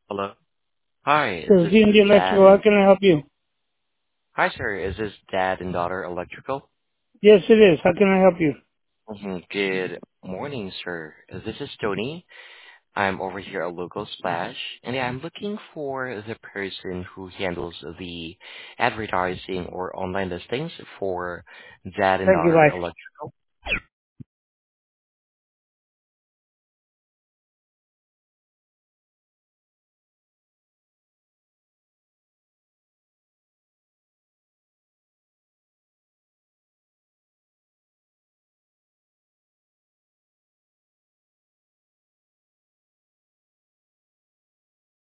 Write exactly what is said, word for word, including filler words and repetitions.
Hello. Hi, is Sure, this V and D Electrical, how Dan? can I help you? Hi, sir. Is this Dad and Daughter Electrical? Yes, it is. How can I help you? Mm-hmm. Good morning, sir. Uh, This is Tony. I'm over here at Local Splash, and yeah, I'm looking for the person who handles the advertising or online listings for Dad and Thank you, Daughter Life. Electrical.